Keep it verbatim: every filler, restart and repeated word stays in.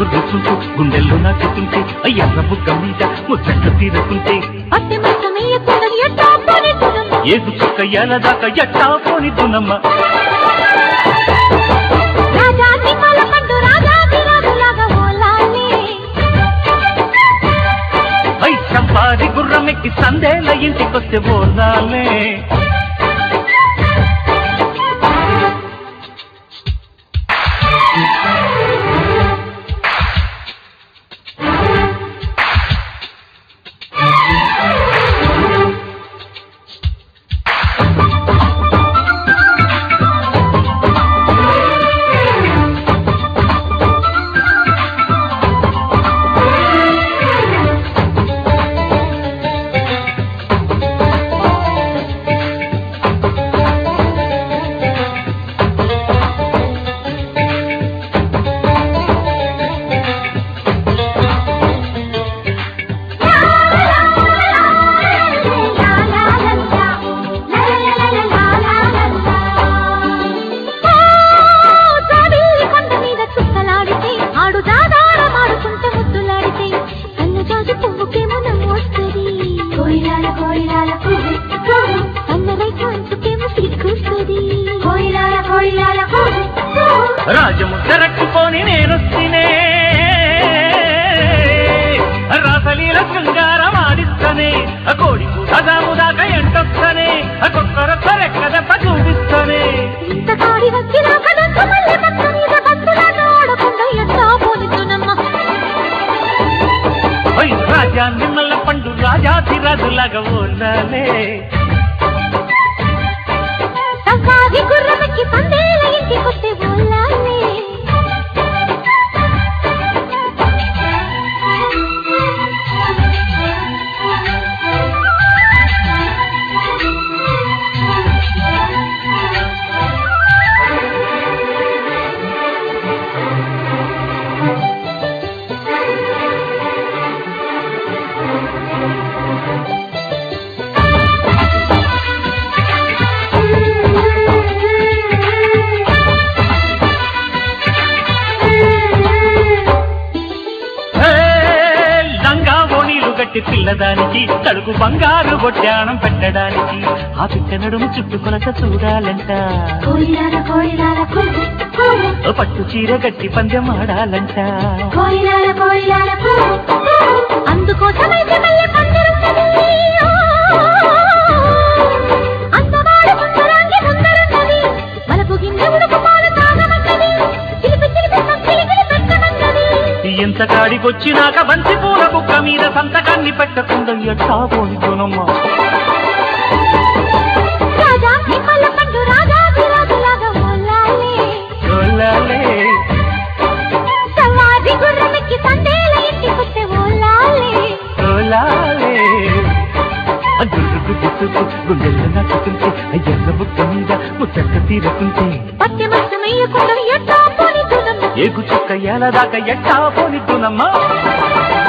గుర్రు చూపు గుండెల్లో నాటుతుంటే ఎర్ర బుగ్గ మీద ముచ్చట్లు తీరుతుంటే ఏగు చుక్క ఎలదాకా ఎట్టా పోనిద్దునమ్మ ఐ చంపాది గుర్రమెక్కి సందేల ఇంటికొస్తే బోనాలే రాజము జరక్కుపోని నేనొస్తేనే రాసలీల శృంగారం ఆడిస్తనే కోడి కూడదాము దాకా ఎంటొస్తనే కొక్కర కొరెక్కదెప్ప చూపిస్తనే రాజా నిమ్మల పండు రాజాతి రాజులాగా ఉండాలే పిల్లదానికి తడుకు బంగారు బొడ్డాణం పెట్టడానికి ఆ పిట్ట నడుము చుట్టుకొలక చూడాలంట పట్టు చీర గట్టి పందెం ఆడాలంట ఎంత కాడికొచ్చినాక బంతి పూల బుక్క మీద సంతకాన్ని పెట్టకుండా ఎట్టా పోనితోనమ్మా గుండెల్లో నాటుతుంటే ఎర్ర బుక్క మీద ముచ్చక్క తీరుతుంటే ఏగు చుక్క ఎలదాకా ఎట్టా పోనిద్దునమ్మా